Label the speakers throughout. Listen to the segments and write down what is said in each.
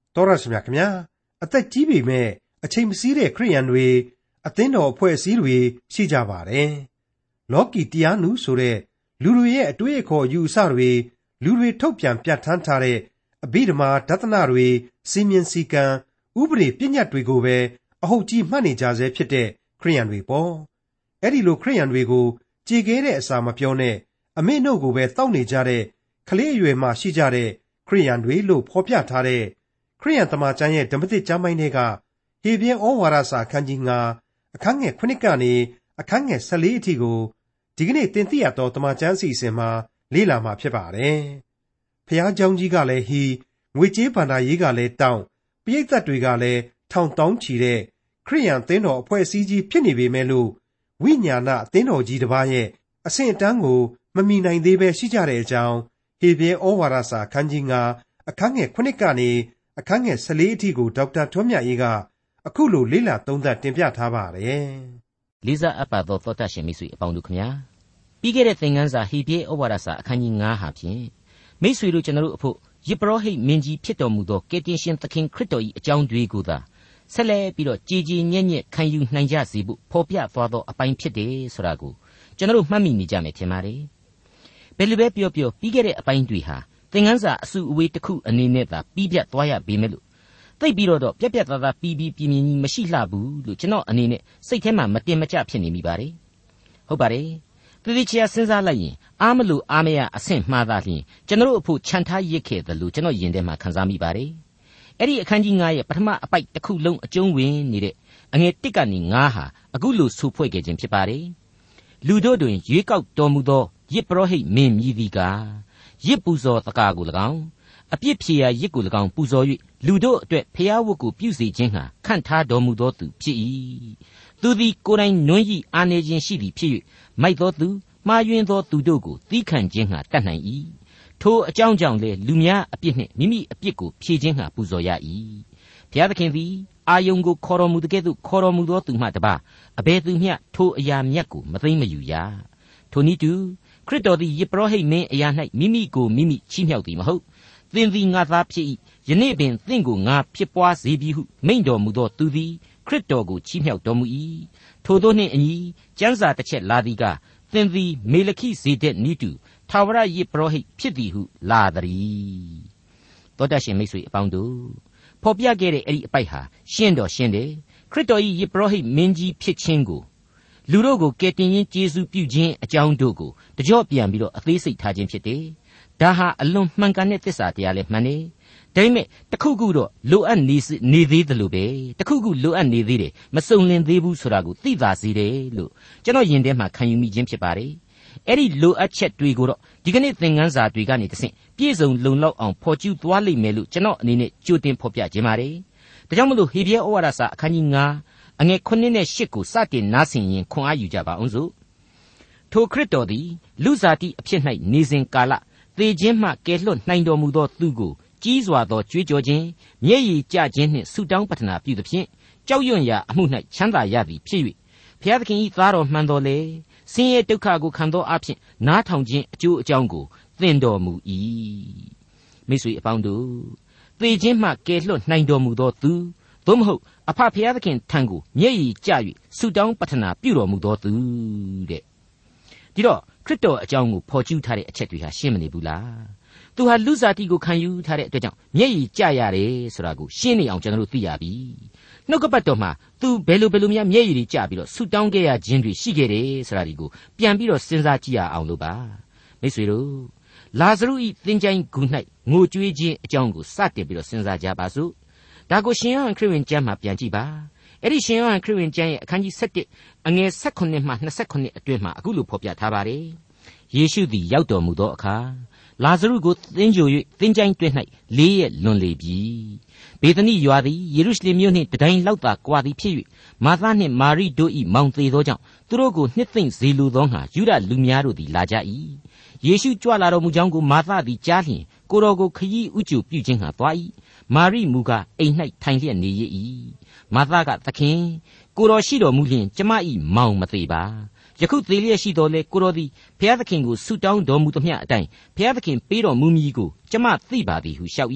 Speaker 1: တော်ရရှိမြခင်ဗျာအသက်ကြီးပေမဲ့အချိန်မစည်းတဲ့ခရိယန်တွေအသင်းတော်အဖွဲ့အစည်းတွေရှိကြပါတယ်လောကီတရားနုဆိုတဲ့လူတွေရဲ့အတွေ့အခေါ်ယူအဆတွေလူတွေထုတ်ပြန်ပြဋ္ဌာန်းထားတဲ့အဘိဓမ္မာဒသနတွေစီမင်းစည်းကမ်းဥပဒေပညတ်တွေကိုပဲအဟုတ်ကြီးမှတ်နေကြဆဲဖြစ်တဲ့ခရိယန်တွေပေါ့အဲ့ဒီလိုခရိယန်တွေကိုကြေခဲတဲ့အစာမပြောနဲ့အမေနှုတ်ကိုပဲတောက်နေကြတဲ့ကလေးအရွယ်မှရှိကြတဲ့ခရိယန်တွေလို့ဖော်ပြထားတဲ့ခရိယန်တမန်ကျမ်းရဲ့ဓမ္မသစ်ကျမ်းပိုင်းတွေကဟေဘရဲဩဝါဒစာအခန်းကြီး9အခန်းငယ်9ကနေအခန်းငယ်14အထိကိုဒီကနေ့သင်သိရသောတမန်ကျမ်းအစီအစဉ်မှာလေ့လာမှာဖြစ်ပါတယ်။ဖျားเจ้าကြီးကလည်းဟီငွေကြေးဗန္ဒာရေးကလည်းတောင်းပရိသတ်တွေကလည်းထောင်တောင်းချီတဲ့ခရိယန်သင်းတော်အဖွဲ့အစည်းကြီးဖြစ်နေပေမဲ့လို့ဝိညာဏအသင်းတော်ကြီးတစ်ပါးရဲ့အဆင့်အတန်းကိုမမီနိုင်သေးပဲရှိကြတဲ့အကြောင်းဟေဘရဲဩဝါဒစာအခန်းကြီး9အခန်းငယ်9ကနေအခန်းငယ်14အထိကိုဒေါက်တာထွန်းမြတ်အေးကအခုလိုလေ့လာသုံးသပ်တင်ပြထားပါတယ်
Speaker 2: ။လေးစားအပ်ပါသောသောတာရှင်မိတ်ဆွေအပေါင်းတို့ခင်ဗျာပြီးခဲ့တဲ့သင်ခန်းစာဟေဘရဲဩဝါဒစာအခန်းကြီး9ဟာဖြင့်မိတ်ဆွေတို့ကျွန်တော်တို့အဖို့ယစ်ပရောဟိတ်မင်းကြီးဖြစ်တော်မူသောကယ်တင်ရှင်သခင်ခရစ်တော်၏အကြောင်းတွေကိုသာဆက်လက်ပြီးတော့ကြည်ကြည်ညက်ညက်ခံယူနိုင်ကြစေဖို့ဖော်ပြသွားသောအပိုင်းဖြစ်တယ်ဆိုတာကိုကျွန်တော်တို့မှတ်မိနေကြမယ်ထင်ပါတယ်။ဘယ်လိုပဲပြောပြောပြီးခဲ့တဲ့အပိုင်းတွေဟာသင်ခန်းစာအစုအဝေးတစ်ခုအနေနဲ့သာပြီးပြတ်သွားရပေမဲ့လို့သိပ်ပြီးတော့ပြက်ပြက်သားသားပြီးပြင်းပြင်းကြီးမရှိလှဘူးလို့ကျွန်တော်အနေနဲ့စိတ်ထဲမှာမတင်မကျဖြစ်နေမိပါတယ်ဟုတ်ပါတယ်သေသေးချာစဉ်းစားလိုက်ရင်အားမလို့အားမရအဆင့်မှားတာလျှင်ကျွန်တော်အဖို့ခြံထားရစ်ခဲ့တယ်လို့ကျွန်တော်ယင်ထဲမှာခံစားမိပါတယ်အဲ့ဒီအခန်းကြီး9ရဲ့ပထမအပိုက်တစ်ခုလုံးအကျုံးဝင်နေတဲ့အငယ်1ကနေ9ဟာအခုလိုဆိုဖွဲ့ခဲ့ခြင်းဖြစ်ပါတယ်လူတို့တွင်ရွေးကောက်တော်မူသောယစ်ပရောဟိတ်မင်းမြည်သည်ကရစ်ပူဇော်တကားကို၎င်းအပြစ်ဖြေရာရစ်ကို၎င်းပူဇော်၍လူတို့အတွက်ဖျားဝတ်ကိုပြုစေခြင်းဟာခန့်ထားတော်မူသောသူဖြစ်၏သူသည်ကိုယ်တိုင်နွမ်းဤအာနေခြင်းရှိသည်ဖြစ်၍မိုက်သောသူမှားယွင်းသောသူတို့ကိုသီးခံခြင်းဟာတတ်နိုင်၏ထိုအကြောင်းကြောင့်လေလူများအပြစ်နှင့်မိမိအပြစ်ကိုဖြေခြင်းဟာပူဇော်ရ၏ဘုရားသခင်သည်အာယုန်ကိုခေါ်တော်မူတဲ့ကဲ့သို့ခေါ်တော်မူသောသူမှတပါအဘယ်သူမျှထိုအရာမြတ်ကိုမသိမ့်မယူရထိုနည်းတူခရစ်တော်သည်ယစ်ပရောဟိတ်မင်းအရာ၌မိမိကိုမိမိချီးမြှောက်သည်မဟုတ်သင်သည်ငါသားဖြစ်၏ယနေ့ပင်သင်ကိုငါဖြစ်ပွားစေပြီဟုမိန့်တော်မူသောသူသည်ခရစ်တော်ကိုချီးမြှောက်တော်မူ၏ထိုသို့နှင့်အညီကျမ်းစာတစ်ချက်လာသည်ကသင်သည်မေလခိဇေဒက်နီးတူထာဝရယစ်ပရောဟိတ်ဖြစ်သည်ဟုလာသည်သောတရှင်မိတ်ဆွေအပေါင်းတို့ဖော်ပြခဲ့တဲ့အဲ့ဒီအပိုက်ဟာရှင်းတော့ရှင်းတယ်ခရစ်တော်၏ယစ်ပရောဟိတ်မင်းကြီးဖြစ်ခြင်းကိုလူတို့ကိုကယ်တင်ခြင်းကျေးဇူးပြုခြင်းအကြောင်းတို့ကိုတကြော့ပြန်ပြီးတော့အသေးစိတ်ထားခြင်းဖြစ်တယ်ဒါဟာအလွန်မှန်ကန်တဲ့သစ္စာတရားလည်းမှန်တယ်ဒါပေမဲ့တခုခုတော့လိုအပ်နေသေးတယ်လို့ပဲတခုခုလိုအပ်နေသေးတယ်မစုံလင်သေးဘူးဆိုတာကိုသိသာစေတယ်လို့ကျွန်တော်ယင်ထဲမှာခံယူမိခြင်းဖြစ်ပါတယ်အဲ့ဒီလိုအပ်ချက်တွေကိုတော့ဒီကနေ့သင်ခန်းစာတွေကနေတဆင့်ပြည့်စုံလုံလောက်အောင်ဖော်ကျူးသွားလိမ့်မယ်လို့ကျွန်တော်အနေနဲ့ကြိုတင်ဖော်ပြခြင်းပါတယ်ဒါကြောင့်မလို့ဟေဘရဲဩဝါဒစာအခန်းကြီး9အငယ်9နဲ့10ကိုစတင်နားဆင်ရင်ခွန်အားယူကြပါအောင်စို့ထိုခရစ်တော်သည်လူစားတိအဖြစ်၌နေစဉ်ကာလသေခြင်းမှကယ်လွတ်နိုင်တော်မူသောသူကိုကြီးစွာသောကြွေးကြော်ခြင်းမျက်ရည်ကျခြင်းနှင့်ဆုတောင်းပတ္ထနာပြုသဖြင့်ကြောက်ရွံ့ရာအမှု၌ချမ်းသာရသည်ဖြစ်၍ဘုရားသခင်၏သားတော်မှန်တော်လေဆင်းရဲဒုက္ခကိုခံသောအဖြစ်နားထောင်ခြင်းအကျိုးအကြောင်းကိုသင်တော်မူ၏မိတ်ဆွေအပေါင်းတို့သေခြင်းမှကယ်လွတ်နိုင်တော်မူသောသူသို့မဟုတ်အဖဘုရားသခင်ထံကိုမျက်ရည်ကျ၍ဆုတောင်းပတ္ထနာပြုတော်မူသောသူတဲ့ဒီတော့ခရစ်တော်အကြောင်းကိုဖော်ကျူးထားတဲ့အချက်တွေဟာရှင်းမနေဘူးလားသူဟာလူစားတီကိုခံယူထားတဲ့အတွက်ကြောင့်မျက်ရည်ကျရတယ်ဆိုတာကိုရှင်းနေအောင်ကျွန်တော်တို့သိရပြီနှုတ်ကပတ်တော်မှာသူဘယ်လိုများမျက်ရည်တွေကျပြီးတော့ဆုတောင်းခဲ့ရခြင်းတွေရှိခဲ့တယ်ဆိုတာဒီကိုပြန်ပြီးတော့စဉ်းစားကြည့်ရအောင်လို့ပါမိတ်ဆွေတို့လာဇရုဤသင်္ချိုင်းဂူ၌ငိုကြွေးခြင်းအကြောင်းကိုစတင်ပြီးတော့စဉ်းစားကြပါစို့ဒါကိုရှင်ယောဟန်ခရစ်ဝင်ကျမ်းမှာပြန်ကြည့်ပါအဲ့ဒီရှင်ယောဟန်ခရစ်ဝင်ကျမ်းရဲ့အခန်းကြီး7အငယ်18မှ29အတွင်းမှာအခုလိုဖော်ပြထားပါတယ်ယေရှုသည်ရောက်တော်မူသောအခါလာဇရုကိုသင်္ကြို၍သင်္ချိုင်းတွင်၌4 ရက်လွန်လေပြီဘေသနိရွာသည်ယေရုရှလင်မြို့နှင့်တတိုင်းလောက်သာကွာသည်ဖြစ်၍မာသနှင့်မာရိတို့၏မောင်သေးသောကြောင့်သူတို့ကိုနှစ်သိမ့်စေလိုသောငှာယူဒလူများတို့သည်လာကြ၏ယေရှုကြွလာတော်မူကြောင်းကိုမာသသည်ကြားလျှင်ကိုတော်ကိုခရီးဥကြိုပြုခြင်းငှာသွား၏မာရိမူကားအိမ်၌ထိုင်လျက်နေရ၏မာသကသခင်ကိုတော်ရှိတော်မူလျှင်ကျမ၏မောင်မသေးပါယခုသေလျက်ရှိတော်လေကိုတော်သည်ဘုရားသခင်ကိုဆုတောင်းတော်မူသမျှအတိုင်းဘုရားသခင်ပေးတော်မူမည်ကိုကျမသိပါသည်ဟုလျှောက်၏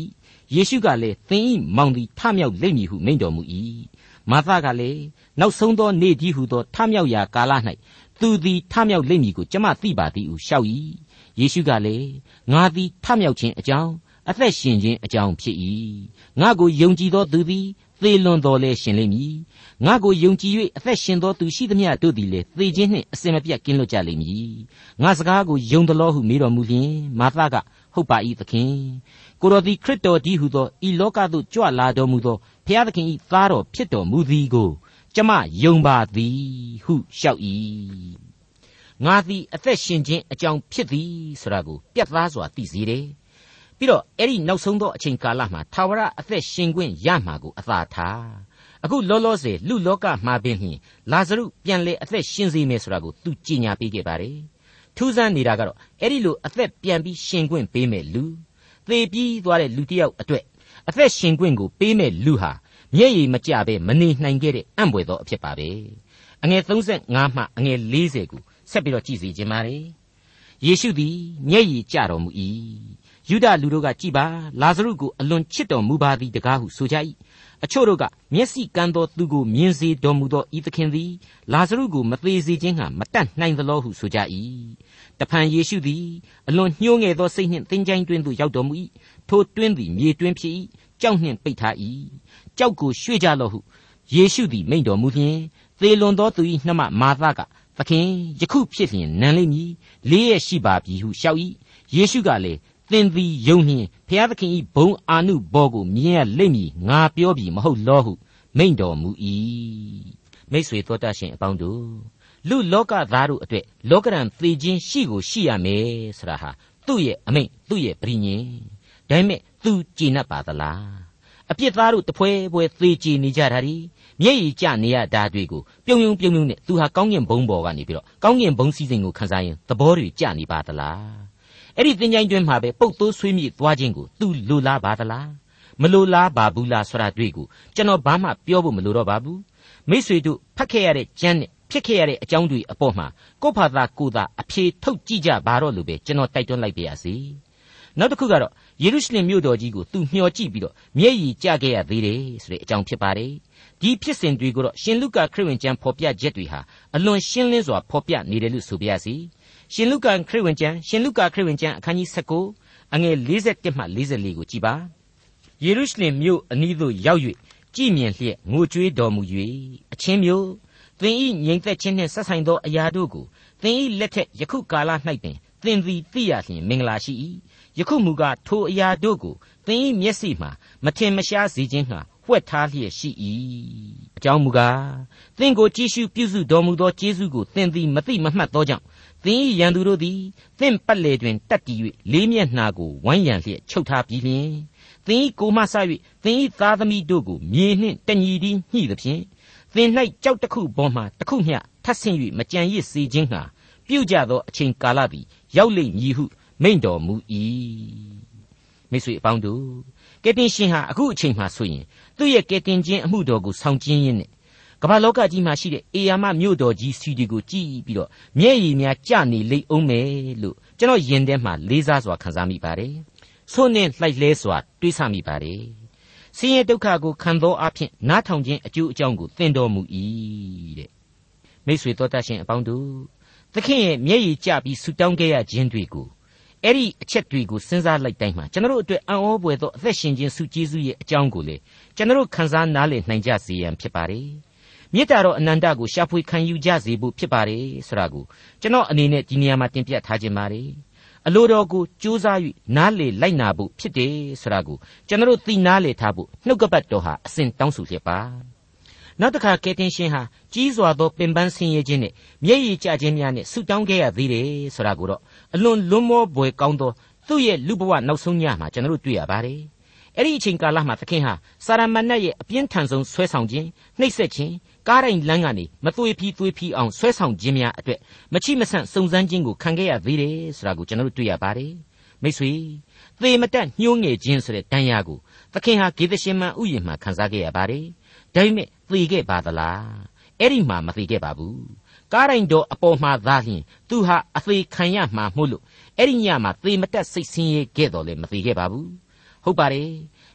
Speaker 2: ယေရှုကလည်းသင်၏မောင်သည်ထမြောက်လိမ့်မည်ဟုမိန့်တော်မူ၏မာသကလည်းနောက်ဆုံးသောနေ့ကြီးဟုသောထမြောက်ရာကာလ၌သူသည်ထမြောက်လိမ့်မည်ကိုကျွန်မသိပါသည်ဟုလျှောက်၏ယေရှုကလည်းငါသည်ထမြောက်ခြင်းအကြောင်းအသက်ရှင်ခြင်းအကြောင်းဖြစ်၏ငါကိုယုံကြည်သောသူသည်သေလွန်တော်လဲရှင်လိမ့်မည်ငါကိုယုံကြည်၍အသက်ရှင်သောသူရှိသမျှတို့သည်လည်းသေခြင်းနှင့်အစင်မပြတ်ကင်းလွတ်ကြလိမ့်မည်ငါစကားကိုယုံသလောဟုမေးတော်မူလျှင်မာသကဟုတ်ပါ၏သခင်ကိုတော်သည်ခရစ်တော်ကြီးဟုသောဤလောကသို့ကြွလာတော်မူသောဘုရားသခင်၏သားတော်ဖြစ်တော်မူသည်ကိုကျွန်မယုံပါသည်ဟုလျှောက်၏ငါသည်အသက်ရှင်ခြင်းအကြောင်းဖြစ်သည်ဆိုတာကိုပြတ်သားစွာသိစေတယ်ပြီးတော့အဲ့ဒီနောက်ဆုံးသောအချိန်ကာလမှာထာဝရအသက်ရှင်ခွင့်ရမှာကိုအသာထားအခုလောလောဆယ်လူလောကမှာပင်လျှင်လာဇရုပြန်လေအသက်ရှင်စေမယ်ဆိုတာကိုသူကြေညာပေးခဲ့ပါတယ်ထူးဆန်းနေတာကတော့အဲ့ဒီလိုအသက်ပြန်ပြီးရှင်ခွင့်ပေးမယ်လူသေပြီးသွားတဲ့လူတစ်ယောက်အတွက်အသက်ရှင်ခွင့်ကိုပေးမယ်လူဟာမျက်ရည်မကျပဲမနေနိုင်ခဲ့တဲ့အံ့ဘွယ်သောအဖြစ်ပါပဲအငယ်35မှအငယ်40ကိုဆက်ပြီးတော့ကြည့်စီခြင်းပါတယ်ယေရှုသည်မျက်ရည်ကျတော်မူ၏ယူဒလူတို့ကကြည်ပါလာဇရုကိုအလွန်ချစ်တော်မူပါသည်တကားဟုဆိုကြ၏အချို့တို့ကမျက်စိကန်းသောသူကိုမြင်စေတော်မူသောဤသခင်သည်လာဇရုကိုမသေးစေခြင်းဟာမတတ်နိုင်သလောဟုဆိုကြ၏တဖန်ယေရှုသည်အလွန်ညှိုးငယ်သောစိတ်နှင့်သင်္ချိုင်းတွင်သို့ရောက်တော်မူ၏ထိုတွင်သည်မြေတွင်ဖြစ်၏ကြောက်နှင့်ပိတ်ထား၏ကြောက်ကိုရွှေ့ကြလော့ဟုယေရှုသည်မိန့်တော်မူလျှင်သေလွန်သောသူ၏နှမမာသကသခင်ယခုဖြစ်လျင်နံလိမ့်မည်၄ရက်ရှိပါပြီဟုလျှောက်၏ယေရှုကလည်းသင်သည်ယုံလျင်ဘုရားသခင်၏ဘုံအာနုဘောကိုမြင်ရလိမ့်မည်ငါပြောပြီမဟုတ်လောဟုမိန့်တော်မူ၏မိတ်ဆွေသောတရှင်အပေါင်းတို့လူလောကသားတို့အတွက်လောကရန်သေခြင်းရှိကိုရှိရမယ်ဆိုတာဟာသူ့ရဲ့အမိန့်သူ့ရဲ့ပရိညင်ဒါပေမဲ့သူကျေနပ်ပါသလားအပြစ်သားတို့တပွဲပွဲသေကြနေကြတာဒီမျက်ရည်ကျနေရတာတွေကိုပြုံယုံနဲ့သူဟာကောင်းကင်ဘုံပေါ်ကနေပြီးတော့ကောင်းကင်ဘုံစည်းစိမ်ကိုခန်းစားရင်သဘောတွေကျနေပါသလားအဲ့ဒီသင်္ချိုင်းတွင်မှာပဲပုတ်သိုးဆွေးမြေ့သွားခြင်းကိုသူလိုလားပါသလားမလိုလားပါဘူးလားဆိုတာတွေ့ကိုကျွန်တော်ဘာမှပြောဖို့မလိုတော့ပါဘူးမိษွေတို့ဖတ်ခဲ့ရတဲ့ကျမ်းနဲ့ဖြစ်ခဲ့ရတဲ့အကြောင်းတွေအပေါ်မှာကိုယ့်ဘာသာကိုယ်သာအဖြေထုတ်ကြည့်ကြပါတော့လို့ပဲကျွန်တော်တိုက်တွန်းလိုက်ပါရစေနောက်တစ်ခုကတော့ယေရုရှလင်မြို့တော်ကြီးကိုသူမျှော်ကြည့်ပြီးတော့မျက်ရည်ကျခဲ့ရသေးတယ်ဆိုတဲ့အကြောင်းဖြစ်ပါတယ်ဒီဖြစ်စဉ်တွေကိုတော့ရှင်လုကာခရစ်ဝင်ကျမ်းဖော်ပြချက်တွေဟာအလွန်ရှင်းလင်းစွာဖော်ပြနေတယ်လို့ဆိုပါရစေရှင်လုကာခရစ်ဝင်ကျမ်းအခန်းကြီး19အငယ်41မှ44ကိုကြည်ပါယေရုရှလင်မြို့အနီးသို့ရောက်၍ကြည်မြင်လျက်ငိုကြွေးတော်မူ၍အချင်းမြို့သင်၏ငြိမ်သက်ခြင်းနှင့်ဆက်ဆိုင်သောအရာတို့ကိုသင်၏လက်ထက်ယခုကာလ၌ပင်သင်သည်သိရလျှင်မင်္ဂလာရှိ၏ယခုမူကားထိုအရာတို့ကိုသင်၏မျက်စိမှမထင်မရှားစေခြင်းငှာဝှက်ထားလျက်ရှိ၏အကြောင်းမူကားသင်ကိုကြည်ရှုပြုစုတော်မူသောကျေးဇူးကိုသင်သည်မသိမမှတ်သောကြောင့်သင်၏ရန်သူတို့သည်သင်ပတ်လေတွင်တက်တည်၍လေးမျက်နှာကိုဝိုင်းရန်လျက်ချုပ်ထားပြီးလျှင်သင်၏ကိုယ်မှဆ၍သင်၏သားသမီးတို့ကိုမြေနှင့်တညီတည်းညှိသဖြင့်သင်၌ကြောက်တစ်ခုပေါ်မှတစ်ခုမျှထပ်ဆင့်၍မကြံရစ်စေခြင်းငှာပြုကြသောအချိန်ကာလသည်ရောက်လိမ့်မည်ဟုမိန့်တော်မူ၏မိတ်ဆွေအပေါင်းတို့ကယ်တင်ရှင်ဟာအခုအချိန်မှဆိုရင်သူ့ရဲ့ကယ်တင်ခြင်းအမှုတော်ကိုဆောင်ကျဉ်ရင်းနဲ့ကမ္ဘာလောကကြီးမှာရှိတဲ့အေယာမမြို့တော်ကြီးစီဒီကိုကြည့်ပြီးတော့မျက်ရည်များကျနေလိမ့်အောင်မယ်လို့ကျွန်တော်ယင်ထဲမှာလေးစားစွာခံစားမိပါတယ်ဆိုနှင့်လှိုက်လဲစွာတွေးဆမိပါတယ်ဆင်းရဲဒုက္ခကိုခံသောအဖြစ်နားထောင်ခြင်းအကျိုးအကြောင်းကိုသင်တော်မူ၏တဲ့မိတ်ဆွေတော်တတ်ရှင်အပေါင်းတို့သခင်ရဲ့မျက်ရည်ကျပြီးဆူတောင်းခဲ့ရခြင်းတွေကိုအဲ့ဒီအချက်တွေကိုစဉ်းစားလိုက်တိုင်းမှာကျွန်တော်တို့အတွက်အံ့ဩဖွယ်သောအသက်ရှင်ခြင်းစုကျေးဇူးရဲ့အကြောင်းကိုလေကျွန်တော်တို့ခံစားနားလည်နိုင်ကြစေရန်ဖြစ်ပါတယ်မေတ္တာတော်အနန္တကိုရှာဖွေခံယူကြစေဖို့ဖြစ်ပါတယ်ဆိုတာကိုကျွန်တော်အနေနဲ့ဒီနေရာမှာတင်ပြထားခြင်းပါတယ်အလိုတော်ကိုကြိုးစား၍နားလေလိုက်နာဖို့ဖြစ်တယ်ဆိုတာကိုကျွန်တော်တို့သိနားလေထားဖို့နှုတ်ကပတ်တော်ဟာအစဉ်တောင်းဆိုချက်ပါနောက်တစ်ခါကယ်တင်ရှင်ဟာကြီးစွာသောပင်ပန်းဆင်းရဲခြင်းနဲ့မျက်ရည်ကျခြင်းများနဲ့ဆုတောင်းခဲ့ရသေးတယ်ဆိုတာကိုတော့အလွန်လွန်းမောပွေကောင်းသောသူ့ရဲ့လူဘဝနောက်ဆုံးညမှာကျွန်တော်တို့တွေ့ရပါတယ်အဲ့ဒီအချိန်ကာလမှာသခင်ဟာစာရမဏေရဲ့အပြင်းထန်ဆုံးဆွဲဆောင်ခြင်းနှိပ်စက်ခြင်းကားတိုင်းလမ်းကနေမသွေးဖြီးအောင်ဆွဲဆောင်ခြင်းများအတွက်မချိမဆန့်စုံစမ်းခြင်းကိုခံခဲ့ရသေးတယ်ဆိုတာကိုကျွန်တော်တို့တွေ့ရပါတယ်မိတ်ဆွေသေမတက်ညှိုးငယ်ခြင်းဆိုတဲ့တန်ရာကိုသခင်ဟာဂေသရှင်မန်ဥယျာဉ်မှာခံစားခဲ့ရပါတယ်ဒါပေမဲ့သေခဲ့ပါသလားအဲ့ဒီမှာမသေခဲ့ပါဘူးကားတိုင်းတော်အပေါ်မှာသာလျှင်သူဟာအသေးခံရမှာမို့လို့အဲ့ဒီညမှာသေမတက်စိတ်ဆင်းရဲခဲ့တော်လဲမသေခဲ့ပါဘူးဟုတ်ပါတယ်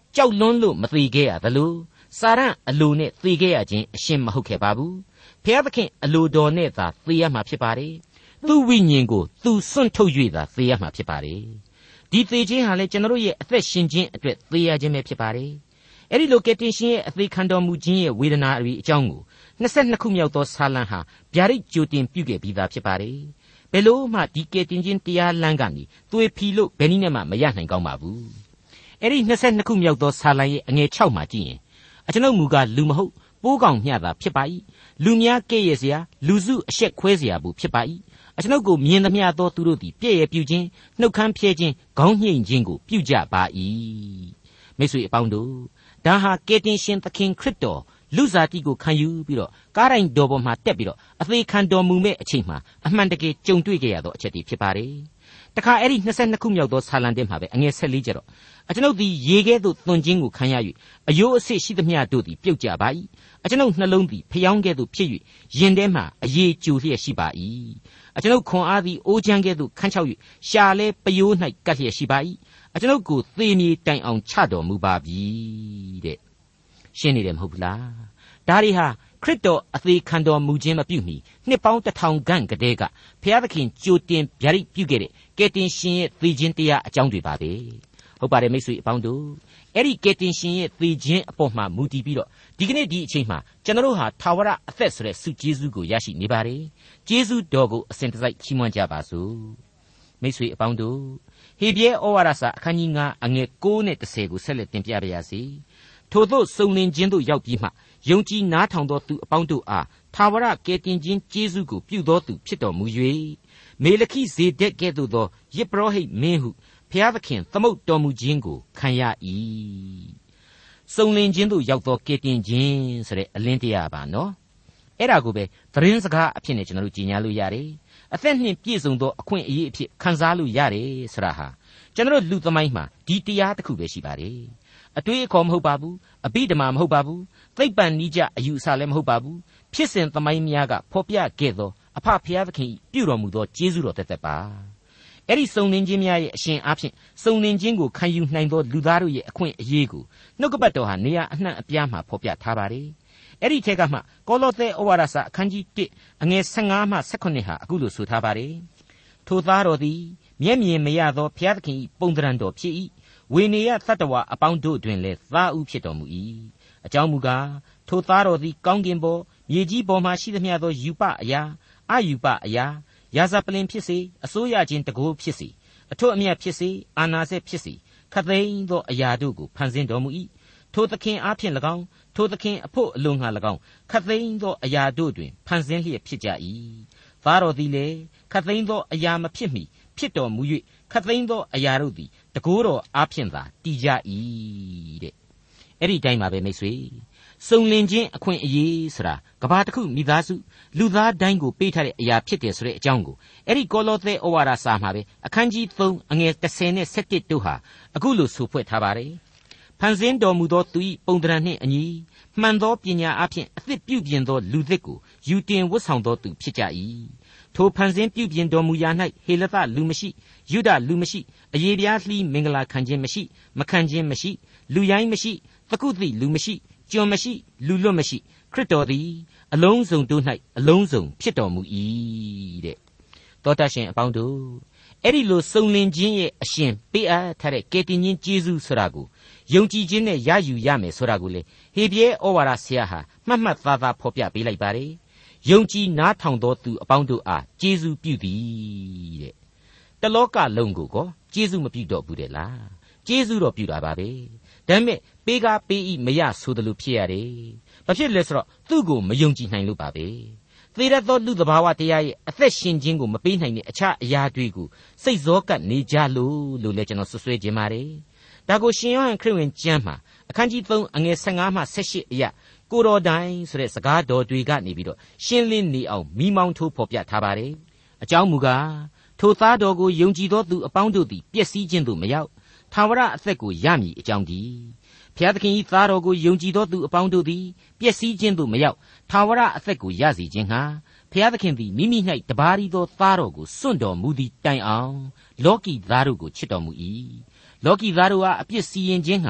Speaker 2: ကြောက်လွန်းလို့မသေခဲ့ရသလိုစာရန်အလိုနဲ့သေခဲ့ရခြင်းအရှင်းမဟုတ်ခဲ့ပါဘူးဖျားသခင်အလိုတော်နဲ့သာသေရမှာဖြစ်ပါတယ်သူ့ဝိညာဉ်ကိုသူစွန့်ထုတ်၍သာသေရမှာဖြစ်ပါတယ်ဒီသေခြင်းဟာလည်းကျွန်တော်ရဲ့အသက်ရှင်ခြင်းအတွက်သေရခြင်းပဲဖြစ်ပါတယ်အဲ့ဒီလိုကယ်တင်ရှင်ရဲ့အသေးခံတော်မူခြင်းရဲ့ဝေဒနာအကြောင်းကို22ခုမြောက်သောဆာလံဟာဗျာဒိတ်ကြိုတင်ပြုခဲ့ပြီးသားဖြစ်ပါတယ်ဘယ်လို့မှဒီကယ်တင်ခြင်းတရားလမ်းကနေသွေဖီလို့ဘယ်နည်းနဲ့မှမရနိုင်ကောင်းပါဘူးအဲ့ဒီ22ခုမြောက်သောဆာလံရဲ့အငယ်6မှာကြည့်ရင်အကျွန်ုပ်မူကားလူမဟုတ်ပိုးကောင်မျှတာဖြစ်ပါ၏လူများကဲ့ရဲ့เสียလူစုအရှက်ခွဲเสียဘူးဖြစ်ပါ၏အကျွန်ုပ်ကိုမြင်သမျှသောသူတို့သည်ပြည့်ရပြုခြင်းနှုတ်ခမ်းဖြဲခြင်းခေါင်းညှိန်ခြင်းကိုပြုကြပါ၏မိတ်ဆွေအပေါင်းတို့ဒါဟာကယ်တင်ရှင်သခင်ခရစ်တော်လူစားတိကိုခံယူပြီးတော့ကားတိုင်းတော်ပေါ်မှာတက်ပြီးတော့အသေးခံတော်မူမဲ့အချိန်မှာအမှန်တကယ်ကြုံတွေ့ကြရသောအချက်တွေဖြစ်ပါတယ်တခါအဲ့ဒီ22ခုမြောက်သောဆာလံတင်မှာပဲအငယ်14ကျတော့အကျွန်ုပ်သည်ရေကဲ့သို့သွန်ခြင်းကိုခံရ၍အယိုးအဆစ်ရှိသမျှတို့သည်ပြုတ်ကြပါ၏အကျွန်ုပ်နှလုံးသည်ဖျောင်းကဲ့သို့ဖြစ်၍ရင်ထဲမှအရေကြိုလျက်ရှိပါ၏အကျွန်ုပ်ခွန်အားသည်အိုးချမ်းကဲ့သို့ခန်းချောက်၍ရှာလဲပယိုး၌ကပ်လျက်ရှိပါ၏အကျွန်ုပ်ကိုသေမြေတိုင်အောင်ချတော်မူပါပြီတဲ့ရှင်းနေတယ်မဟုတ်ဘူးလားဒါတွေဟာခရစ်တော်အသေးခံတော်မူခြင်းမပြုမီနှစ်ပေါင်း1000ခန့်ကတည်းကဘုရားသခင်ကြိုတင်ဗျာဒိတ်ပြုခဲ့တဲ့ကယ်တင်ရှင်ရဲ့သေခြင်းတရားအကြောင်းတွေပါပဲဟုတ်ပါတယ်မိတ်ဆွေအပေါင်းတို့အဲ့ဒီကယ်တင်ရှင်ရဲ့သေခြင်းအပေါ်မှာမူတည်ပြီးတော့ဒီကနေ့ဒီအချိန်မှာကျွန်တော်တို့ဟာထာဝရအသက်ဆိုတဲ့ဆုကျေးဇူးကိုရရှိနေပါတယ်ကျေးဇူးတော်ကိုအစဉ်တစိုက်ချီးမွမ်းကြပါစို့မိတ်ဆွေအပေါင်းတို့ဟေဘရဲဩဝါဒစာအခန်းကြီး9အငယ်9နဲ့10ကိုဆက်လက်တင်ပြပါရစေထို့သို့စုံလင်ခြင်းသို့ရောက်ပြီးမှယုံကြည်နားထောင်သောသူအပေါင်းတို့အားထာဝရကယ်တင်ခြင်းကျေးဇူးကိုပြုသောသူဖြစ်တော်မူ၍မေလခိဇေဒက်ကဲ့သို့သောယဇ်ပုရောဟိတ်မင်းဟုဘုရားသခင်သမုတ်တော်မူခြင်းကိုခံရ၏စုံလင်ခြင်းသို့ရောက်သောကယ်တင်ခြင်းဆိုတဲ့အလင်းတရားပါနော်အဲ့ဒါကိုပဲသတင်းစကားအဖြစ်နဲ့ကျွန်တော်တို့ကြီးညာလို့ရတယ်အသက်နှင့်ပြည့်စုံသောအခွင့်အရေးအဖြစ်ခံစားလို့ရတယ်ဆိုတာဟာကျွန်တော်တို့လူသမိုင်းမှာဒီတရားတစ်ခုပဲရှိပါတယ်အတွေးအခေါ်မဟုတ်ပါဘူးအဘိဓမ္မာမဟုတ်ပါဘူးသိပ္ပံနိကြအယူအဆလည်းမဟုတ်ပါဘူးဖြစ်စဉ်သမိုင်းများကဖော်ပြခဲ့သောအဖဖျားသခင်ပြုတော်မူသောကျေးဇူးတော်သက်သက်ပါအဲ့ဒီစုံလင်ခြင်းများရဲ့အရှင်အားဖြင့်စုံလင်ခြင်းကိုခံယူနိုင်သောလူသားတို့ရဲ့အခွင့်အရေးကိုနှုတ်ကပတ်တော်ဟာနေရာအနှံ့အပြားမှာဖော်ပြထားပါတယ်အဲ့ဒီထက်ကမှကောလောသဲဩဝါဒစာအခန်းကြီး1အငယ်15မှ18ဟာအခုလိုဆိုထားပါတယ်ထိုသားတော်သည်မျက်မြင်မရသောဘုရားသခင်ပုံသဏ္ဍာန်တော်ဖြစ်၏ဝေနေယသတ္တဝါအပေါင်းတို့တွင်လည်းသားဥဖြစ်တော်မူ၏အကြောင်းမူကားထိုသားတော်သည်ကောင်းကင်ပေါ်မြေကြီးပေါ်မှရှိသမျှသောယူပအရာအယူပအရာရာဇပလင်ဖြစ်စေအစိုးရခြင်းတကိုးဖြစ်စေအထွတ်အမြတ်ဖြစ်စေအာနာစက်ဖြစ်စေခသိန်းသောအရာတို့ကိုဖန်ဆင်းတော်မူ၏ထိုသခင်အားဖြင့်၎င်းထိုသခင်အဖို့အလိုငှာ၎င်းခသိန်းသောအရာတို့တွင်ဖန်ဆင်းလျက်ဖြစ်ကြ၏သားတော်သည်လည်းခသိန်းသောအရာမဖြစ်မီဖြစ်တော်မူ၍ခသိန်းသောအရာတို့သည်တကိုးတော်အားဖြင့်သာတည်ကြ၏တဲ့အဲ့ဒီတိုင်းပါပဲမိတ်ဆွေစုံလင်ခြင်းအခွင့်အရေးဆိုတာကဘာတစ်ခုမိသားစုလူသားတိုင်းကိုပေးထားတဲ့အရာဖြစ်တယ်ဆိုတဲ့အကြောင်းကိုအဲ့ဒီကောလောသဲဩဝါဒစာမှာပဲအခန်းကြီး3အငယ်10နဲ့17တို့ဟာအခုလိုဆိုဖွဲ့ထားပါတယ်ဖန်ဆင်းတော်မူသောသူ၏ပုံသဏ္ဍာန်နှင့်အညီမှန်သောပညာအဖြင့်အသစ်ပြုပြင်သောလူသစ်ကိုယူတင်ဝတ်ဆောင်သောသူဖြစ်ကြ၏ထိုဖန်ဆင်းပြုပြင်တော်မူရာ၌ဟေလသလူမရှိယုဒလူမရှိအယေပြားလှီးမင်္ဂလာခံခြင်းမရှိမခံခြင်းမရှိလူရိုင်းမရှိသကုသိလူမရှိကျွန်မရှိလူလွတ်မရှိခရစ်တော်သည်အလုံးစုံတို့၌အလုံးစုံဖြစ်တော်မူ၏တဲ့သောတရှင်အပေါင်းတို့အဲ့ဒီလိုစုံလင်ခြင်းရဲ့အရှင်ပေးအပ်ထားတဲ့ကယ်တင်ခြင်းကျေးဇူးဆိုတာကိုယုံကြည်ခြင်းနဲ့ရယူရမယ်ဆိုတာကိုလေဟေဘရဲဩဝါဒဆရာဟာမှတ်မှတ်သားသားဖော်ပြပေးလိုက်ပါတယ်ယုံကြည်နားထောင်သောသူအပေါင်းတို့အားကျေးဇူးပြုသည်တဲ့တလောကလုံးကိုကောကျေးဇူးမပြုတော့ဘူးတဲ့လားကျေးဇူးတော်ပြုတာပါပဲဒါပေမဲ့ပေးကားပေးဤမရဆိုသလိုဖြစ်ရတယ်ဘာဖြစ်လဲဆိုတော့သူ့ကိုမယုံကြည်နိုင်လို့ပါပဲသေရသောလူသဘာဝတရားရဲ့အသက်ရှင်ခြင်းကိုမပေးနိုင်တဲ့အခြားအရာတွေကိုစိတ်ဇောကပ်နေကြလို့လည်းကျွန်တော်ဆွဆွဲခြင်းပါတယ်ဒါကိုရှင်ယောဟန်ခရစ်ဝင်ကျမ်းမှာအခန်းကြီး3အငယ်15မှ18အရာကိုတော်တိုင်ဆိုတဲ့စကားတော်တွေကနေပြီးတော့ရှင်းလင်းနေအောင်မိမောင်းထိုးဖော်ပြထားပါတယ်အကြောင်းမူကားထိုသားတော်ကိုယုံကြည်သောသူအပေါင်းတို့သည်ပျက်စီးခြင်းသို့မရောက်ထာဝရအသက်ကိုရမည်အကြောင်းတည်းဘုရားသခင်၏သားတော်ကိုယုံကြည်သောသူအပေါင်းတို့သည်ပျက်စီးခြင်းသို့မရောက်ထာဝရအသက်ကိုရစေခြင်းဟာဘုရားသခင်သည်မိမိ၌တပါးရီသောသားတော်ကိုစွန့်တော်မူသည့်တိုင်အောင်လောကီသားတို့ကိုချစ်တော်မူ၏လောကီသားတို့အားအပြစ်စီရင်ခြင်းဟာဘု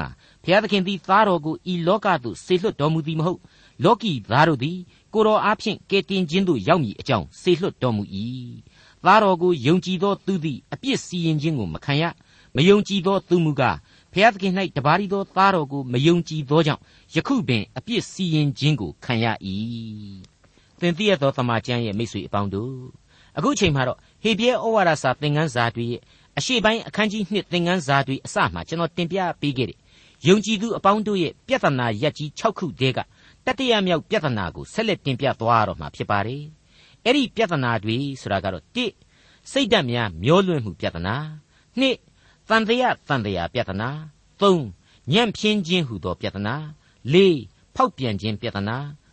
Speaker 2: ဖျားသခင်သည်သားတော်ကိုဤလောကသို့ဆေလွတ်တော်မူသည်မဟုတ်လောကီသားတို့သည်ကိုယ်တော်အားဖြင့်ကယ်တင်ခြင်းသို့ရောက်မည်အကြောင်းဆေလွတ်တော်မူ၏သားတော်ကိုယုံကြည်သောသူသည်အပြစ်စီရင်ခြင်းကိုမခံရမယုံကြည်သောသူမူကားဖျားသခင်၌တပါးရီသောသားတော်ကိုမယုံကြည်သောကြောင့်ယခုပင်အပြစ်စီရင်ခြင်းကိုခံရ၏သင်သိရသောသမ္မာကျမ်းရဲ့မိတ်ဆွေအပေါင်းတို့အခုချိန်မှာတော့ဟေဗြဲဩဝါဒစာသင်ခန်းစာတွေရဲ့အရှေ့ပိုင်းအခန်းကြီး2သင်ခန်းစာတွေအစမှာကျွန်တော်တင်ပြပေးခဲ့တယ်ယုံကြည်သူအပေါင်းတို့ရဲ့ပြဿနာရပ်ကြီး6ခုတည်းကတတိယမြောက်ပြဿနာကိုဆက်လက်တင်ပြသွားတော့မှာဖြစ်ပါတယ်အဲ့ဒီပြဿနာတွေဆိုတာကတော့1စိတ်ဓာတ်များမျောလွင့်မှုပြဿနာ2တန်တရားပြဿနာ3ညံ့ဖျင်းခြင်းဟူသောပြဿနာ4ဖောက်ပြန်ခြင်းပြဿနာ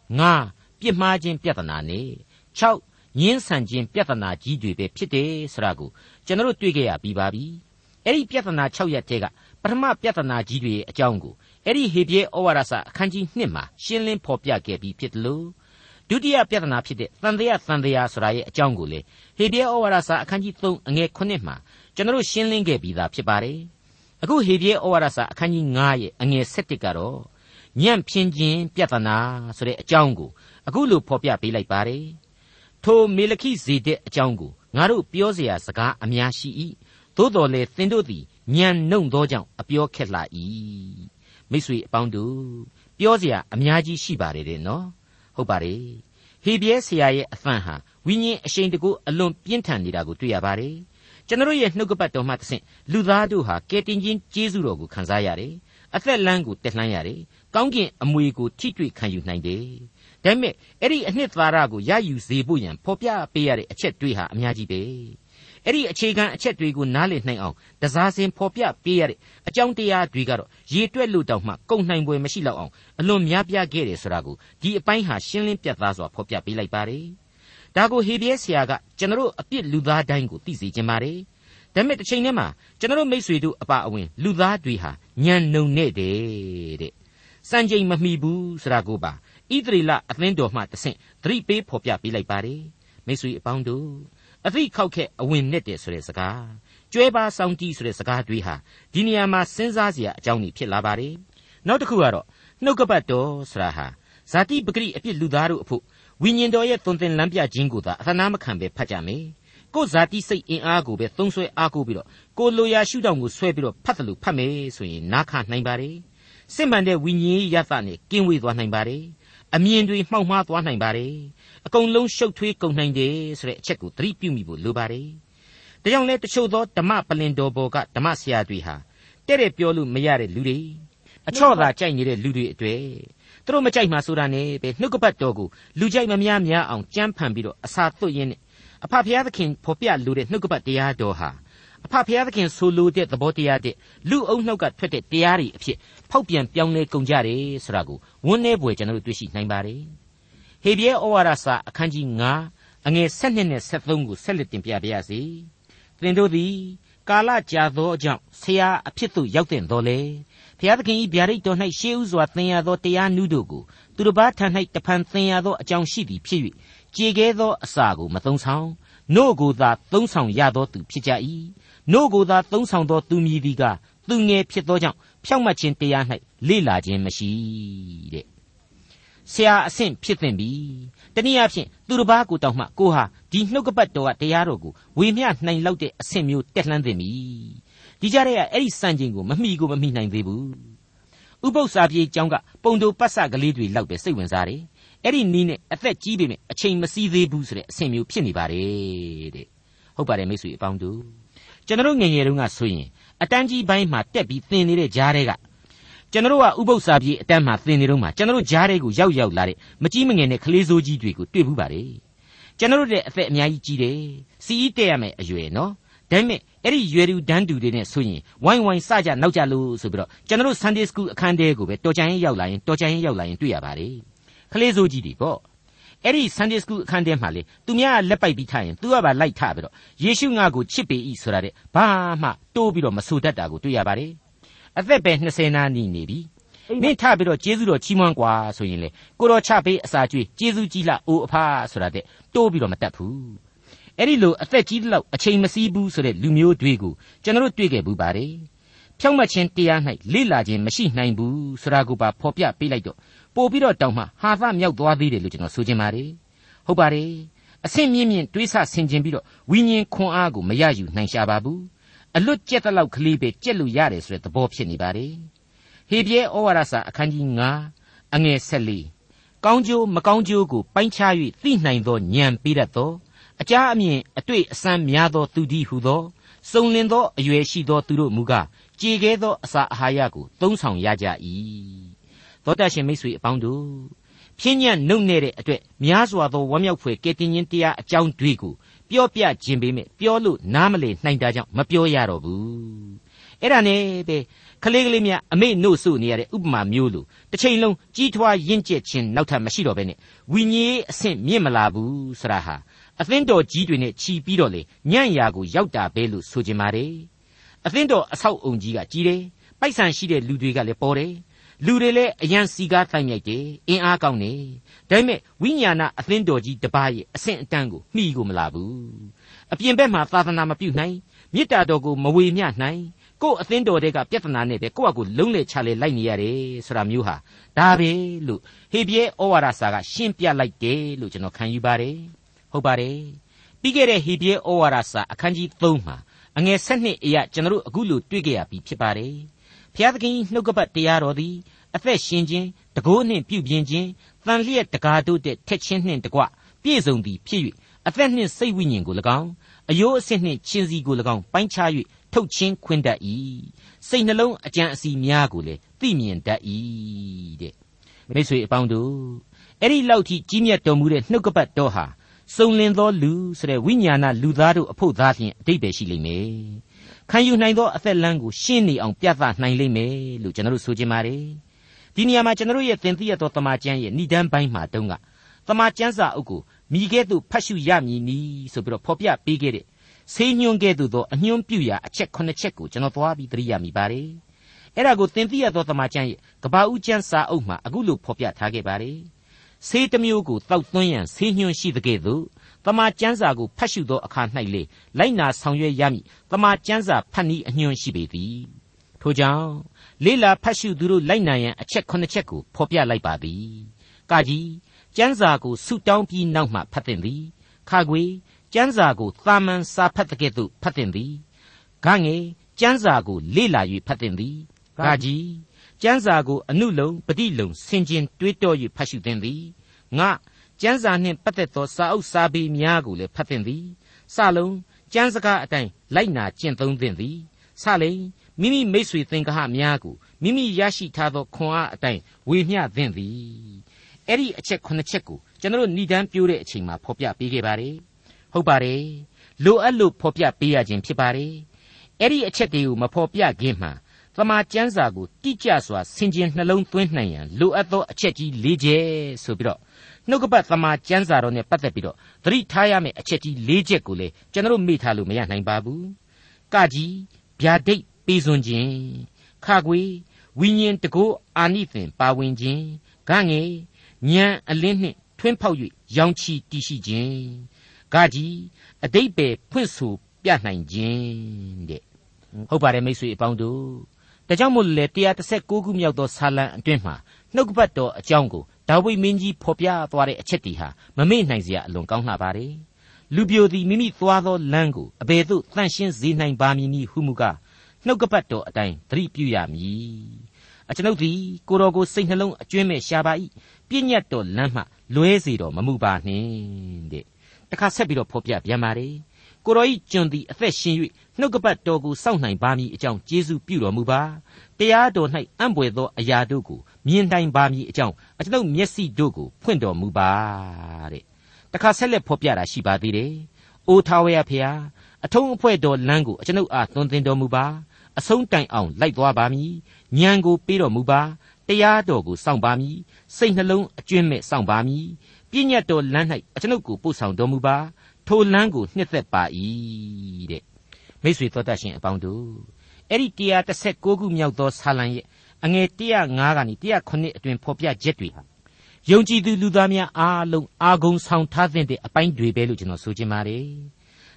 Speaker 2: 5ပြစ်မှားခြင်းပြဿနာနဲ့6ညှင်းဆန်ခြင်းပြဿနာကြီးတွေပဲဖြစ်တယ်ဆိုတာကိုကျွန်တော်တို့တွေ့ခဲ့ရပြီးပါပြီအဲ့ဒီပြဿနာ6ရပ်ထဲကပထမပြဿနာကြီးတွေရဲ့အကြောင်းကိုအဲ့ဒီဟေဗြဲဩဝါဒစာအခန်းကြီး2မှာရှင်းလင်းဖော်ပြခဲ့ပြီးဖြစ်တယ်လို့ဒုတိယပြဿနာဖြစ်တဲ့တန်တရားဆိုတာရဲ့အကြောင်းကိုလေဟေဗြဲဩဝါဒစာအခန်းကြီး3အငယ်9မှာကျွန်တော်တို့ရှင်းလင်းခဲ့ပြီးသားဖြစ်ပါတယ်အခုဟေဗြဲဩဝါဒစာအခန်းကြီး9ရဲ့အငယ်7ကတော့ညံ့ဖျင်းခြင်းပြဿနာဆိုတဲ့အကြောင်းကိုအခုလိုဖော်ပြပေးလိုက်ပါတယ်ထိုမေလခိဇေဒက်အကြောင်းကိုငါတို့ပြောเสียစကားအများရှိ၏သို့တော်လည်းသင်တို့သည်ညံနှုံသောကြောင့်အပြောခက်လာ၏မိတ်ဆွေအပေါင်းတို့ပြောเสียအများကြီးရှိပါတယ်တဲ့နော်ဟုတ်ပါတယ်ဟေဗြဲဆရာရဲ့အသံဟာဝိညာဉ်အရှိန်တကူအလွန်ပြင်းထန်နေတာကိုတွေ့ရပါတယ်ကျွန်တော်ရဲ့နှုတ်ကပတ်တော်မှတစ်ဆင့်လူသားတို့ဟာကယ်တင်ခြင်းကျေးဇူးတော်ကိုခံစားရတယ်အသက်လမ်းကိုတက်လှမ်းရတယ်ကောင်းကင်အမွေကိုထိတွေ့ခံယူနိုင်တယ်ဒါပေမဲ့အဲ့ဒီအနှစ်သာရကိုရယူစေဖို့ရန်ဖော်ပြပေးရတဲ့အချက်တွေဟာအများကြီးပဲအဲ့ဒီအခြေခံအချက်တွေကိုနားလည်နိုင်အောင်တစားစင်ဖော်ပြပေးရတဲ့အကြောင်းတရားတွေကတော့ရေတွက်လို့တောင်မှကုန်နိုင်ပွဲမရှိတော့အောင်အလွန်များပြားခဲ့တယ်ဆိုတာကိုဒီအပိုင်းဟာရှင်းလင်းပြတ်သားစွာဖော်ပြပေးလိုက်ပါတယ်ဒါကိုဟေဗြဲဆရာကကျွန်တော်အပြစ်လူသားတိုင်းကိုသိစေခြင်းပါတယ်ဒါပေမဲ့တစ်ချိန်တည်းမှာကျွန်တော်မိတ်ဆွေတို့အပါအဝင်လူသားတွေဟာညံနှုံနေတယ်တဲ့စံချိန်မမီဘူးဆိုတာကိုပါဣသရေလအသင်းတော်မှတဆင့်သတိပေးဖော်ပြပေးလိုက်ပါတယ်မိတ်ဆွေအပေါင်းတို့အသိခောက်ခက်အဝင်နဲ့တယ်ဆိုတဲ့စကားကျွဲပါဆောင်တီးဆိုတဲ့စကားတွေဟာဒီနေရာမှာစဉ်းစားစရာအကြောင်းတွေဖြစ်လာပါတယ်နောက်တစ်ခုကတော့နှုတ်ကပတ်တော်ဆိုတာဟာဇာတိပဂရိအပြစ်လူသားတို့အဖို့ဝိညာဉ်တော်ရဲ့သွန်သင်လမ်းပြခြင်းကိုသာအသနာမခံပဲဖတ်ကြမယ်ကိုယ်ဇာတိစိတ်အင်အားကိုပဲသုံးဆွဲအားကိုပြီးတော့ကိုလိုရာရှုထောင့်ကိုဆွဲပြီးတော့ဖတ်တယ်လို့ဖတ်မယ်ဆိုရင်နားခနိုင်ပါတယ်စစ်မှန်တဲ့ဝိညာဉ်ရသနဲ့ကင်းဝေးသွားနိုင်ပါတယ်အမြင်တွေမှောက်မှားသွားနိုင်ပါတယ်အကုန်လုံးရှုပ်ထွေးကုန်နိုင်တယ်ဆိုတဲ့အချက်ကိုသတိပြုမိဖို့လိုပါတယ်ဒါကြောင့်လဲတချို့သောဓမ္မပလင်တော်ဘော်ကဓမ္မဆရာတွေဟာတဲ့တဲ့ပြောလို့မရတဲ့လူတွေအချော့သာကြိုက်နေတဲ့လူတွေအတွေ့သူတို့မကြိုက်မှဆိုတာနဲ့ပဲနှုတ်ကပတ်တော်ကိုလူကြိုက်မများများအောင်ကြမ်းဖန်ပြီးတော့အစာသွတ်ရင်းနဲ့အဖဖျားသခင်ဖော်ပြလိုတဲ့နှုတ်ကပတ်တရားတော်ဟာအဖဖျားသခင်ဆိုလိုတဲ့သဘောတရားတဲ့လူအုပ်နှုတ်ကထွက်တဲ့တရားတွေအဖြစ်ဖောက်ပြန်ပြောင်းလဲကုန်ကြတယ်ဆိုတာကိုဝန်းနေပွေကျွန်တော်တို့တွေ့ရှိနိုင်ပါတယ်ဟေဗြဲဩဝါဒစာအခန်းကြီး9အငယ်7နဲ့73ကိုဆက်လက်တင်ပြပါရစေသင်တို့သည်ကာလကြာသောကြောင့်ဆရာအဖြစ်သို့ရောက်တဲ့တော်လေဖျားသခင်၏ဗျာဒိတ်တော်၌ရှေးဥစွာသင်ရသောတရားနည်းတို့ကိုသူတစ်ပါးထံ၌တဖန်သင်ရသောအကြောင်းရှိသည်ဖြစ်၍ကြေခဲသောအစာကိုမသုံးဆောင်နို့ကိုသာသုံးဆောင်ရသောသူဖြစ်ကြ၏နို့ကိုသာသုံးဆောင်သောသူမည်သည်ကသူငယ်ဖြစ်သောကြောင့်ဖြောင့်မတ်ခြင်းတရား၌လေ့လာခြင်းမရှိတဲ့ဆရာအဆင့်ဖြစ်သင့်ပြီတနည်းအားဖြင့်သူတစ်ပါးကိုတောင်မှကိုဟာဒီနှုတ်ကပတ်တော်ကတရားတော်ကိုဝေမျှနိုင်လောက်တဲ့အဆင့်မျိုးတက်လှမ်းသင့်ပြီဒီကြတဲ့အဲ့ဒီစံချိန်ကိုမမိနိုင်သေးဘူးဥပုသ္စာပြေကျောင်းကပုံတူပတ်စကလေးတွေလောက်ပဲစိတ်ဝင်စားတယ်အဲ့ဒီနီးနဲ့အသက်ကြီးပေမဲ့အချိန်မစည်းသေးဘူးဆိုတဲ့အဆင့်မျိုးဖြစ်နေပါတယ်တဲ့ဟုတ်ပါတယ်မိတ်ဆွေအပေါင်းတို့ကျွန်တော်ငယ်ငယ်တုန်းကဆိုရင်အတန်းကြီးပိုင်းမှာတက်ပြီးသင်နေတဲ့ကြားတွေကကျွန်တော်ကဥပုသ္စာပြေအတန်းမှာသင်နေတော့မှကျွန်တော်ကြားတွေကိုရောက်လာတဲ့မကြီးမငယ်နဲ့ကလေးစိုးကြီးတွေကိုတွေ့ဘူးပါတယ်ကျွန်တော်တဲ့အသက်အများကြီးကြီးတယ်စီးတက်ရမယ်အရွယ်နော်ဒါပေမဲ့အဲ့ဒီရွယ်သူတန်းသူတွေနဲ့ဆိုရင်ဝိုင်းစကြနောက်ကြလို့ဆိုပြီးတော့ကျွန်တော် Sunday School အခန်းထဲကိုပဲတော်ကြရင်ရောက်လာရင်တွေ့ရပါတယ်ကလေးစိုးကြီးတွေပေါ့အဲ့ဒီ Sunday School အခန်းထဲမှာလေသူများလက်ပိုက်ပြီးထားရင်သူကပါလိုက်ထပြီးတော့ယေရှုငါကိုချစ်ပေ၏ဆိုတာတဲ့ဘာမှတိုးပြီးတော့မဆိုတတ်တာကိုတွေ့ရပါတယ်အသက်ပဲ20နားနေပြီမင်းထပြီးတော့ကျေးဇူးတော်ချီးမွမ်းกว่าဆိုရင်လေကိုတော်ချပေးအစာကျွေးကျေးဇူးကြီးလားအိုအဖာဆိုတာတဲ့တိုးပြီးတော့မတတ်ဘူးအဲ့ဒီလိုအသက်ကြီးတဲ့လောက်အချိန်မစည်းဘူးဆိုတဲ့လူမျိုးတွေကိုကျွန်တော်တွေ့ခဲ့ဘူးပါတယ်ဖြောင့်မတ်ခြင်းတရား၌လေ့လာခြင်းမရှိနိုင်ဘူးဆိုတာကိုပါဖော်ပြပေးလိုက်တော့ပို့ပြီးတော့တောင်းမှဟာသမြောက်သွားသေးတယ်လို့ကျွန်တော်ဆိုချင်ပါတယ်ဟုတ်ပါတယ်အဆင့်မြင့်မြင့်တွေးဆဆင်ခြင်ပြီးတော့ဝိညာဉ်ခွန်အားကိုမရယူနိုင်ရှာပါဘူးအလွတ်ကျက်တဲ့လောက်ကလေးပဲကျက်လို့ရတယ်ဆိုတဲ့သဘောဖြစ်နေပါတယ်ဟေဘရဲဩဝါဒစာအခန်းကြီး9အငယ်14ကောင်းကျိုးမကောင်းကျိုးကိုပိုင်းခြား၍သိနိုင်သောဉာဏ်ပေးတတ်သောအကြအမြင်အတွေ့အစမ်းများသောသူသည်ဟုသောစုံလင်သောအရွယ်ရှိသောသူတို့မူကားကြေခဲသောအစာအာဟာရကိုသုံးဆောင်ရကြ၏သောတရှင်မိတ်ဆွေအပေါင်းတို့ဖြင်းညံ့နှုတ်နေတဲ့အတွက်များစွာသောဝမ်းမြောက်ဖွယ်ကယ်တင်ခြင်းတရားအကြောင်းတွေကိုပြောပြခြင်းပေမဲ့ပြောလို့နားမလည်နိုင်တာကြောင့်မပြောရတော့ဘူးအဲ့ဒါနဲ့ပဲကလေးကလေးများအမေ့နှုတ်ဆုနေရတဲ့ဥပမာမျိုးလိုတစ်ချိန်လုံးကြီးထွားရင့်ကျက်ခြင်းနောက်ထပ်မရှိတော့ဘဲနဲ့ဝိညာဉ်အဆင့်မြင့်မလာဘူးဆရာဟာအသင်းတော်ကြီးတွေနဲ့ခြီးပြီးတော့လေညံ့ရာကိုရောက်တာပဲလို့ဆိုကြပါတယ်အသင်းတော်အဆောက်အုံကြီးကကြီးတယ်ပိုက်ဆံရှိတဲ့လူတွေကလည်းပေါ်တယ်လူတွေလည်းအရန်စီကားတိုင်းမြိုက်တယ်အင်အားကောင်းတယ်ဒါပေမဲ့ဝိညာဏအသင်းတော်ကြီးတစ်ပါးရဲ့အဆင့်အတန်းကိုမှီကိုမလာဘူးအပြင်ဘက်မှာသာသနာမပြုနိုင်မေတ္တာတော်ကိုမဝေမျှနိုင်ကိုယ့်အသင်းတော်တွေကပြဿနာနဲ့ပဲကိုယ့်အကူလုံးလေချလေလိုက်နေရတယ်ဆိုတာမျိုးဟာဒါပဲလို့ဟေဘရဲဩဝါဒစာကရှင်းပြလိုက်တယ်လို့ကျွန်တော်ခံယူပါတယ်ဟုတ်ပါတယ်ပြီးခဲ့တဲ့ဟေဘရဲဩဝါဒစာအခန်းကြီး3မှာအငယ်7အရာကျွန်တော်တို့အခုလိုတွေ့ကြရပြီဖြစ်ပါတယ်ဘုရားသခင်နှုတ်ကပတ်တရားတော်သည်အသက်ရှင်ခြင်းတကိုးနှင့်ပြုပြင်ခြင်းတန်လျက်တကားတို့တဲ့ထက်ချင်းနှင့်တကွပြည့်စုံသည်ဖြစ်၍အသက်နှင့်စိတ်ဝိညာဉ်ကို၎င်းအယိုးအဆင့်နှင့်ချင်းစီကို၎င်းပိုင်းခြား၍ထုတ်ချင်းခွင်းတတ်၏စိတ်နှလုံးအကြံအစီများကိုလည်းသိမြင်တတ်၏တဲ့မိတ်ဆွေအပေါင်းတို့အဲ့ဒီလောက်ထိကြီးမြတ်တော်မူတဲ့နှုတ်ကပတ်တော်ဟာစုံလင်သောလူဆိုတဲ့ဝိညာဏလူသားတို့အဖို့သားဖြင့်အတိတ်ပဲရှိလိမ့်မယ်ခံယူနိုင်သောအသက်လမ်းကိုရှင်းနေအောင်ပြသနိုင်လိမ့်မယ်လို့ကျွန်တော်တို့ဆိုချင်ပါတယ်ဒီနေရာမှာကျွန်တော်တို့ရဲ့သင်သိရသောတမန်ကျမ်းရဲ့ဏိဒန်းပိုင်းမှာတုန်းကတမန်ကျမ်းစာအုပ်ကိုမိခဲ့သို့ဖတ်ရှုရမည်နီဆိုပြီးတော့ဖော်ပြပေးခဲ့တဲ့ဆေးညွှန်းခဲ့သို့သောအညွှန်းပြုရာအချက်9ချက်ကိုကျွန်တော်သွားပြီးသတိရမိပါတယ်အဲ့ဒါကိုသင်သိရသောတမန်ကျမ်းရဲ့ကပ္ပဦးကျမ်းစာအုပ်မှာအခုလိုဖော်ပြထားခဲ့ပါတယ်ဆေးတစ်မျိုးကိုတောက်သွင်းရန်ဆေးညွှန်းရှိတဲ့ကဲ့သို့တမန်ကျမ်းစာကိုဖတ်ရှုသောအခါ၌လေလိုက်နာဆောင်ရွက်ရမည်တမန်ကျမ်းစာဖတ်နည်းအညွှန်းရှိပေသည်ထို့ကြောင့်လေ့လာဖတ်ရှုသူတို့လိုက်နာရန်အချက်9ချက်ကိုဖော်ပြလိုက်ပါသည်ကကြီးကျမ်းစာကိုဆုတောင်းပြီးနောက်မှဖတ်သင့်သည်ခါခွေကျမ်းစာကိုသာမန်စာဖတ်တဲ့ကဲ့သို့ဖတ်သင့်သည်ဂငယ်ကျမ်းစာကိုလေ့လာ၍ဖတ်သင့်သည်ဂကြီးကျမ်းစာကိုအနုလုံပฏิလုံဆင်ခြင်တွေးတော၍ဖတ်ရှုသင့်သည်ငါကျမ်းစာနှင့်ပတ်သက်သောစာအုပ်စာပေများကိုလည်းဖတ်သင့်သည်စလုံးကျမ်းစကားအတိုင်းလိုက်နာကျင့်သုံးသင့်သည်စလိန်မိမိမိတ်ဆွေသင်္ဃဟများကိုမိမိရရှိထားသောခွန်အားအတိုင်းဝေမျှသင့်သည်အဲ့ဒီအချက်9ချက်ကိုကျွန်တော်တို့ဏိဒန်းပြိုးတဲ့အချိန်မှာဖော်ပြပေးခဲ့ပါတယ်ဟုတ်ပါတယ်လိုအပ်လို့ဖော်ပြပေးရခြင်းဖြစ်ပါတယ်အဲ့ဒီအချက်တွေကိုမဖော်ပြခင်မှာသမာကျမ်းစာကိုတိကျစွာဆင်ခြင်နှလုံးသွင်းနိုင်ရန်လိုအပ်သောအချက်ကြီး၄ချက်ဆိုပြီးတော့နှုတ်ကပတ်သမာကျမ်းစာတော်နဲ့ပတ်သက်ပြီးတော့သတိထားရမယ့်အချက်ကြီး၄ချက်ကိုလေကျွန်တော်တို့မေ့ထားလို့မရနိုင်ပါဘူးကကြီးဗျာဒိတ်ပေးစွန်ခြင်းခါခွေဝိညာဉ်တကိုးအာနိသင်ပါဝင်ခြင်းဂငယ်ဉာဏ်အလင်းနှင့်ထွင်းဖောက်၍ရောင်ချီတည်ရှိခြင်းဂကြီးအတိတ်ပဲဖွင့်ဆိုပြနိုင်ခြင်းတဲ့ဟုတ်ပါတယ်မိတ်ဆွေအပေါင်းတို့ဒါကြောင့်မို့လေ116ခုမြောက်သောဆာလံအတွင်းမှာနှုတ်ကပတ်တော်အကြောင်းကိုဒါဝိဒ်မင်းကြီးဖော်ပြသွားတဲ့အချက်တွေဟာမမေ့နိုင်စရာအလွန်ကောင်းလှပါတယ်လူပြိုသည်မိမိသွားသောလမ်းကိုအဘယ်သို့တန့်ရှင်းစေနိုင်ပါမည်နည်းဟုမူကားနှုတ်ကပတ်တော်အတိုင်းသတိပြုရမည်အကျွန်ုပ်သည်ကိုတော်ကိုစိတ်နှလုံးအကျွမ်းမဲ့ရှာပါ၏ပြည့်ညတ်တော်လမ်းမှလွဲစေတော်မမူပါနှင့်တဲ့တခါဆက်ပြီးတော့ဖော်ပြပြန်ပါတယ်ကိုတော်ဤကျွန်သည်အသက်ရှင်၍နှုတ်ကပတ်တော်ကိုစောင့်နိုင်ပါမည်အကြောင်းကျေးဇူးပြုတော်မူပါတရားတော်၌အံ့ဘွယ်သောအရာတို့ကိုမြင်တိုင်ပါမည်အကြောင်းအကျွန်ုပ်မျက်စိတို့ကိုဖွင့်တော်မူပါတဲ့တခါဆက်လက်ဖော်ပြတာရှိပါသေးတယ်အိုထာဝရဖေဟာအထုံးအဖွဲ့တော်လမ်းကိုအကျွန်ုပ်အားသွန်သင်တော်မူပါအဆုံးတိုင်အောင်လိုက်သွားပါမည်ဉာဏ်ကိုပေးတော်မူပါတရားတော်ကိုစောင့်ပါမည်စိတ်နှလုံးအကျွမ်းမဲ့စောင့်ပါမည်ပြည့်ညတ်တော်လမ်း၌အကျွန်ုပ်ကိုပို့ဆောင်တော်မူပါထိုလမ်းကိုနှစ်သက်ပါ၏တဲ့မိတ်ဆွေတော်တတ်ရှင်အပေါင်းတို့အဲ့ဒီ116ခုမြောက်သောဆာလံရဲ့အငယ်105ကနေ109အတွင်ဖော်ပြချက်တွေဟာယုံကြည်သူလူသားများအားလုံးအာဂုံဆောင်ထားတဲ့အပိုင်းတွေပဲလို့ကျွန်တော်ဆိုချင်ပါတယ်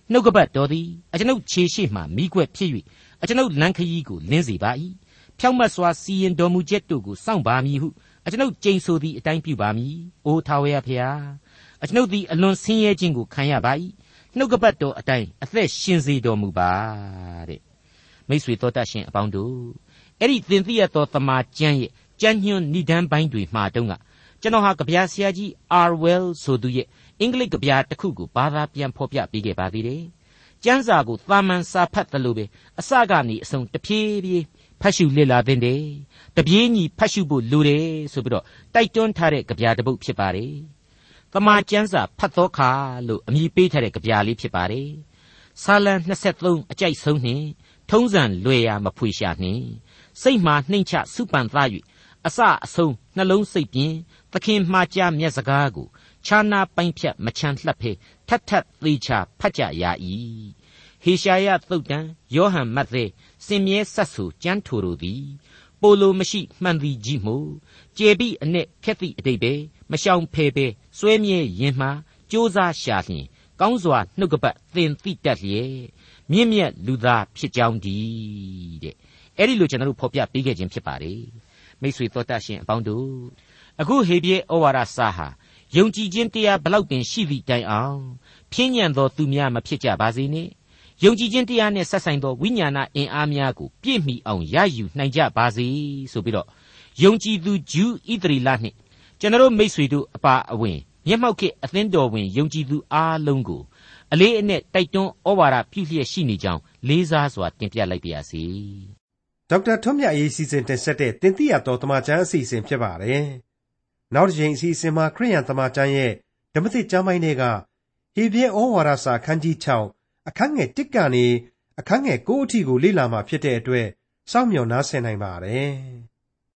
Speaker 2: နှုတ်ကပတ်တော်သည်အကျွန်ုပ်ခြေရှိမှမိကွက်ဖြစ်၍အကျွန်ုပ်လမ်းခရီးကိုလင်းစေပါ၏ဖြောင့်မတ်စွာစီရင်တော်မူချက်တို့ကိုစောင့်ပါမည်ဟုအကျွန်ုပ်ကျိန်ဆိုသည့်အတိုင်းပြုပါမည်အိုထာဝရဘုရားအကျွန်ုပ်သည်အလွန်ဆင်းရဲခြင်းကိုခံရပါ၏နှုတ်ကပတ်တော်အတိုင်းအသက်ရှင်စေတော်မူပါတဲ့မိတ်ဆွေတော်တတ်ရှင်အပေါင်းတို့အဲ့ဒီသင်သိရသောတမန်ကျမ်းရဲ့ကြံ့ညွှန်းဏိဒန်းပိုင်းတွေမှာတုန်းကကျွန်တော်ဟာကဗျာဆရာကြီး Arwell ဆိုသူရဲ့အင်္ဂလိပ်ကဗျာတစ်ခုကိုဘာသာပြန်ဖော်ပြပေးခဲ့ပါသေးတယ်ကျမ်းစာကိုသာမန်စာဖတ်သလိုပဲအစကနေအဆုံးတဖြည်းဖြည်းဖတ်ရှုလေ့လာသင့်တယ်တပြေးညီဖတ်ရှုဖို့လိုတယ်ဆိုပြီးတော့တိုက်တွန်းထားတဲ့ကဗျာတစ်ပုဒ်ဖြစ်ပါတယ်တမန်ကျမ်းစာဖတ်သောခါလို့အမည်ပေးထားတဲ့ကဗျာလေးဖြစ်ပါတယ်စာလံ23အကြိုက်ဆုံးနှင့်ထုံးစံလွယ်ရာမဖွေရှာနှင့်စိတ်မှနှိမ့်ချစုပန်သား၍အစအဆုံးနှလုံးစိတ်ပြင်သခင်မှားကြားမျက်စကားကိုခြားနာပိုင်းဖြတ်မချမ်းလှပ်ဖဲထပ်ထပ်သေးချာဖတ်ကြရ၏ဟေရှာယသုတ်တံယောဟန်မဿဲစင်မြဲဆက်ဆူကျမ်းထိုတို့သည်ပိုလိုမရှိမှန်သည်ကြီးမှုကျေပိအနဲ့ခက်သည့်အတိတ်ပဲမရှောင်ဖယ်ပဲစွဲမြဲရင်မှကြိုးစားရှာလျင်ကောင်းစွာနှုတ်ကပတ်သင်သိတတ်လျက်မြင့်မြတ်လူသားဖြစ်ကြောင်းဒီတဲ့အဲ့ဒီလိုကျွန်တော်တို့ဖော်ပြပေးခဲ့ခြင်းဖြစ်ပါတယ်မိတ်ဆွေတော်တတ်ရှင်အပေါင်းတို့အခုဟေဘရဲဩဝါဒစာဟာယုံကြည်ခြင်းတရားဘလောက်ပင်ရှိသည့်တိုင်အောင်ဖြင်းညံသောသူများမဖြစ်ကြပါစေနှင့်ယုံကြည်ခြင်းတရားနဲ့ဆက်ဆိုင်သောဝိညာဏအင်အားများကိုပြည့်မီအောင်ရယူနိုင်ကြပါစေဆိုပြီးတော့ယုံကြည်သူဂျူးဣသရေလနှင့်ကျွန်တော်မိတ်ဆွေတို့အပါအဝင်မျက်မှောက်ခေအသင်းတော်ဝင်ယုံကြည်သူအားလုံးကိုအလေးအနက်တိုက်တွန်းဩဝါဒပြုလျက်ရှိနေကြောင်းလေးစားစွာတင်ပြလိုက်ပါရစေ
Speaker 1: ဒေါက်တာထွန်းမြတ်ရေးစီစဉ်တင်ဆက်တဲ့တင်ပြတော်တမချန်းအစီအစဉ်ဖြစ်ပါတယ်နောက်တစ်ချိန်အစီအစဉ်မှာခရိယန်တမချန်းရဲ့ဓမ္မသစ်ကျမ်းပိုင်းတွေကဟေဘရဲဩဝါဒစာခန်းကြီး6အခန်းငယ်1ကနေအခန်းငယ်9အထိကိုလေ့လာမှာဖြစ်တဲ့အတွက်စောင့်မျှော်နားဆင်နိုင်ပါတယ်